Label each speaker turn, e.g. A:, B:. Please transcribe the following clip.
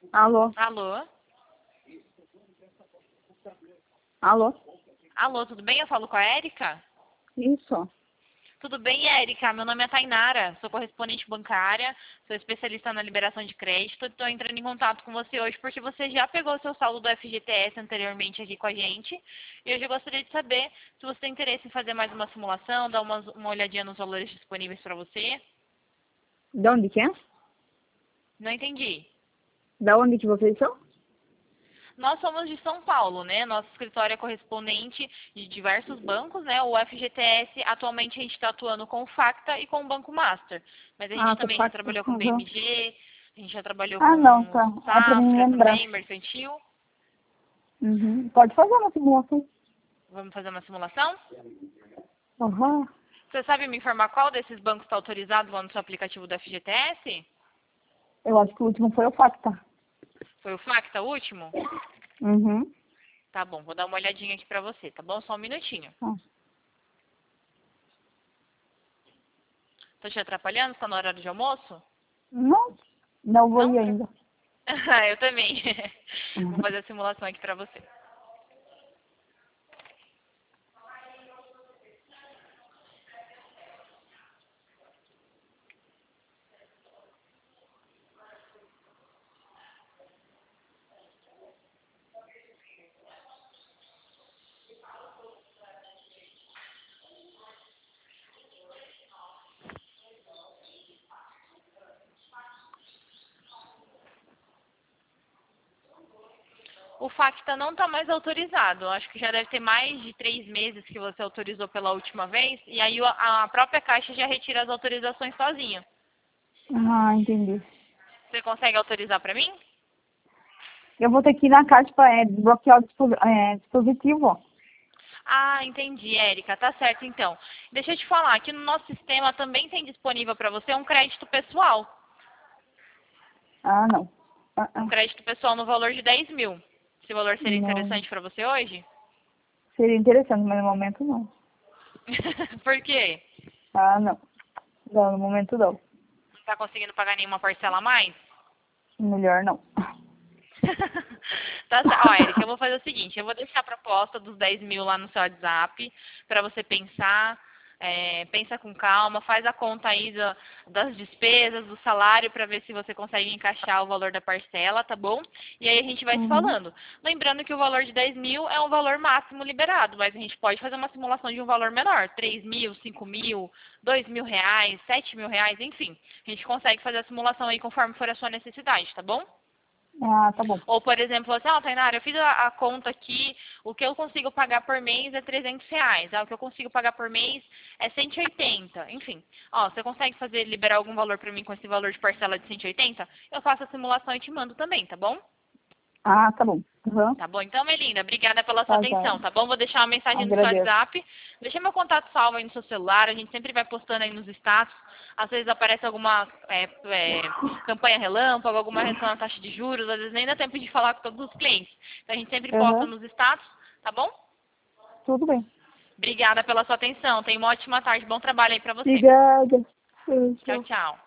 A: Alô?
B: Alô?
A: Alô?
B: Alô, tudo bem? Eu falo com a Érica?
A: Isso.
B: Tudo bem, Érica? Meu nome é Tainara, sou correspondente bancária, sou especialista na liberação de crédito. Estou entrando em contato com você hoje porque você já pegou seu saldo do FGTS anteriormente aqui com a gente. E hoje eu gostaria de saber se você tem interesse em fazer mais uma simulação, dar uma olhadinha nos valores disponíveis para você.
A: Da onde que é?
B: Não entendi.
A: Da onde que vocês são?
B: Nós somos de São Paulo, né? Nosso escritório é correspondente de diversos bancos, né? O FGTS, atualmente a gente está atuando com o Facta e com o Banco Master. Mas a gente
A: Ah, tô
B: também já
A: fácil.
B: trabalhou com o
A: Uhum.
B: BMG, a gente já trabalhou
A: Ah, não,
B: com
A: tá. É pra mim
B: Safra
A: lembrar.
B: também, Mercantil.
A: Uhum. Pode fazer uma simulação.
B: Vamos fazer uma simulação?
A: Aham.
B: Você sabe me informar qual desses bancos está autorizado lá no seu aplicativo do FGTS?
A: Eu acho que o último foi o Facta.
B: Foi o Facta o último?
A: Uhum.
B: Tá bom, vou dar uma olhadinha aqui pra você, tá bom? Só um minutinho.
A: Ah.
B: Tô te atrapalhando? Está no horário de almoço?
A: Não, não vou
B: Não?
A: ir ainda.
B: Eu também. Vou
A: Uhum.
B: fazer a simulação aqui pra você. O Facta não está mais autorizado. Acho que já deve ter mais de 3 meses que você autorizou pela última vez. E aí a própria Caixa já retira as autorizações sozinha.
A: Ah, entendi.
B: Você consegue autorizar pra mim?
A: Eu vou ter que ir na caixa para desbloquear o dispositivo.
B: Ah, entendi, Érica. Tá certo, então. Deixa eu te falar, aqui no nosso sistema também tem disponível para você um crédito pessoal.
A: Ah, não.
B: Um crédito pessoal no valor de 10 mil. Esse valor seria
A: Não.
B: interessante para você hoje?
A: Seria interessante, mas no momento não.
B: Por quê?
A: Ah, não. Não, no momento não.
B: Não está conseguindo pagar nenhuma parcela a mais?
A: Melhor não.
B: Tá certo. Ó, Érica, eu vou fazer o seguinte, eu vou deixar a proposta dos 10 mil lá no seu WhatsApp para você pensar, pensa com calma, faz a conta aí das despesas, do salário para ver se você consegue encaixar o valor da parcela, tá bom? E aí a gente vai se
A: Uhum.
B: falando. Lembrando que o valor de 10 mil é um valor máximo liberado, mas a gente pode fazer uma simulação de um valor menor, 3 mil, 5 mil, 2 mil reais, 7 mil reais, enfim. A gente consegue fazer a simulação aí conforme for a sua necessidade, tá bom?
A: Ah, tá bom.
B: Ou, por exemplo, assim, ó, Tainara, eu fiz a conta aqui, o que eu consigo pagar por mês é 300 reais, o que eu consigo pagar por mês é 180, enfim. Ó, você consegue liberar algum valor para mim com esse valor de parcela de 180? Eu faço a simulação e te mando também, tá bom?
A: Ah, tá bom. Uhum.
B: Tá bom? Então, Melinda, obrigada pela sua
A: Tá, já.
B: atenção, tá bom? Vou deixar uma mensagem no seu
A: Agradeço.
B: WhatsApp. Deixa meu contato salvo aí no seu celular. A gente sempre vai postando aí nos status. Às vezes aparece alguma campanha relâmpago, alguma redução na taxa de juros. Às vezes nem dá tempo de falar com todos os clientes. Então, a gente sempre posta
A: Uhum.
B: nos status, tá bom?
A: Tudo bem.
B: Obrigada pela sua atenção. Tenha uma ótima tarde. Bom trabalho aí pra você.
A: Obrigada.
B: Tchau,
A: Beijo.
B: tchau.